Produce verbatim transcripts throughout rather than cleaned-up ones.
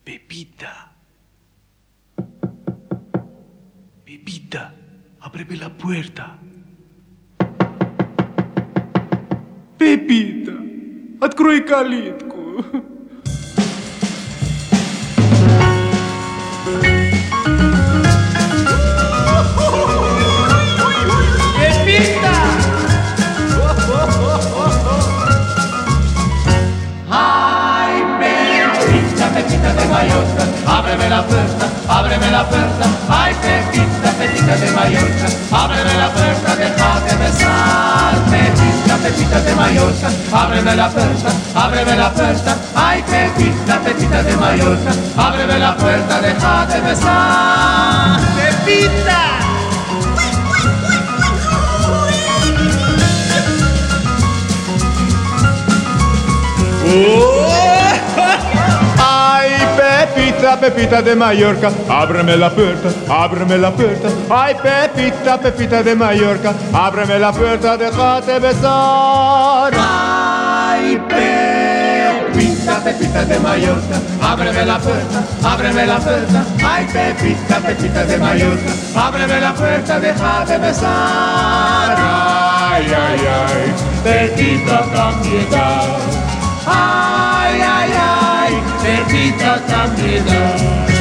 Pepita. Pepita, ábreme la puerta. Pepita, открой калитку. Pepita. Ay, Pepita, Pepita de Mallorca, ábreme la puerta, ábreme la puerta. Ay, Pepita, Pepita de Mallorca, ábreme la puerta, déjate besar. Pepita, Pepita de Mallorca, ábreme la puerta, ábreme la puerta. Ay, Pepita, Pepita de Mallorca, ábreme la puerta, déjate besar. Pepita. Ay, Pepita, Pepita de Mallorca, ábreme la puerta, ábreme la puerta. Ay, Pepita, Pepita de Mallorca, ábreme la puerta, déjate besar. Ay, Pepita, Pepita de Mallorca, ábreme la puerta, ábreme la puerta. Ay, Pepita, Pepita de Mallorca, ábreme la puerta, déjate besar. Ay, ay, ay, Pepita tan piedad. Ay, ay, ay, Pepita tan piedad.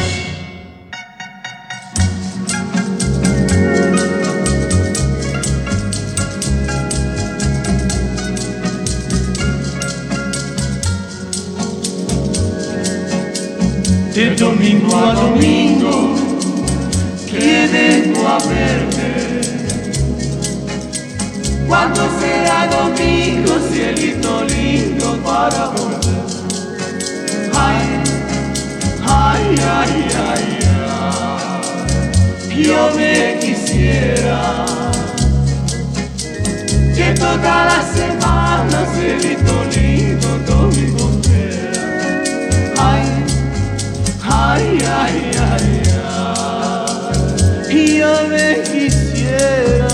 De domingo a domingo que vengo a verte. ¿Cuándo será domingo, cielito lindo, para volver? Ay, ay, ay, ay, ay, yo me quisiera que toda la semana, cielito lindo, domingo fuera. Ay, ay, ay, ay, ay, yo me quisiera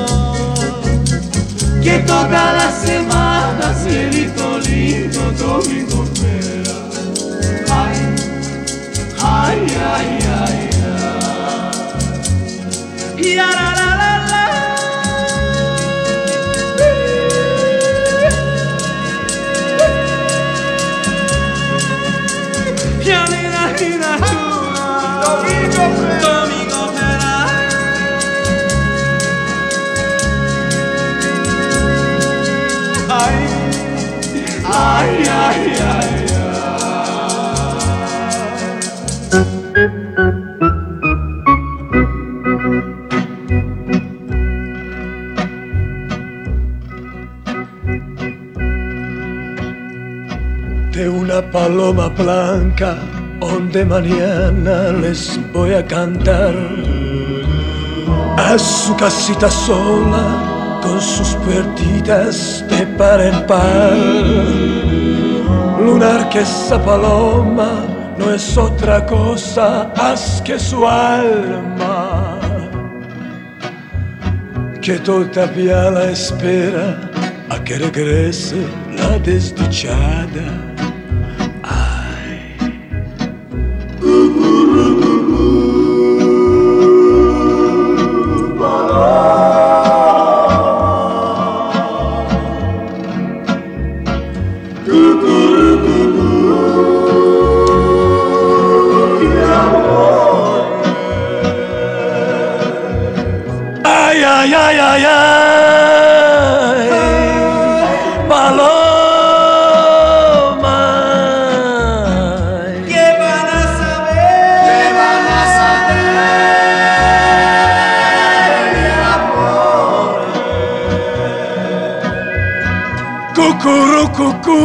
que toda la semana, cielito lindo, domingo fuera. Ay, ay, ay, ay, ay. Y la la la la la. Ya mira, mira, domingo fuera. Domingo fuera. Ay, ay, ay, ay, ay. De una paloma blanca, donde mañana les voy a cantar. A su casita sola, con sus puertitas de par en par. Lunar que esa paloma no es otra cosa más que su alma, que todavía la espera a que regrese la desdichada. Ay, ay, ay, ay, ay, paloma. ¿Qué van a saber? ¿Qué van a saber, mi amor? Cucurucucú,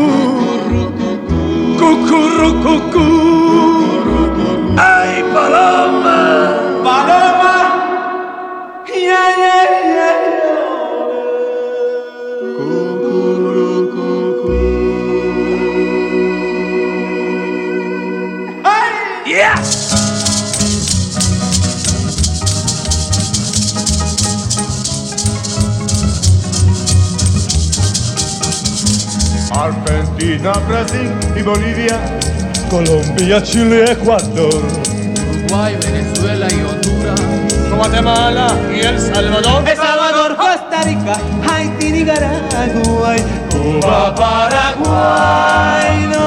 cucurucucú. Ay, paloma. Paloma. Yeah, yeah, yeah, yeah. Hey! Yeah! Argentina, Brasil y Bolivia Colombia, Chile, Ecuador, Uruguay, Venezuela y Honduras, Guatemala y El Salvador, El Salvador, Costa Rica, Haití, Nicaragua, Cuba, Paraguay, no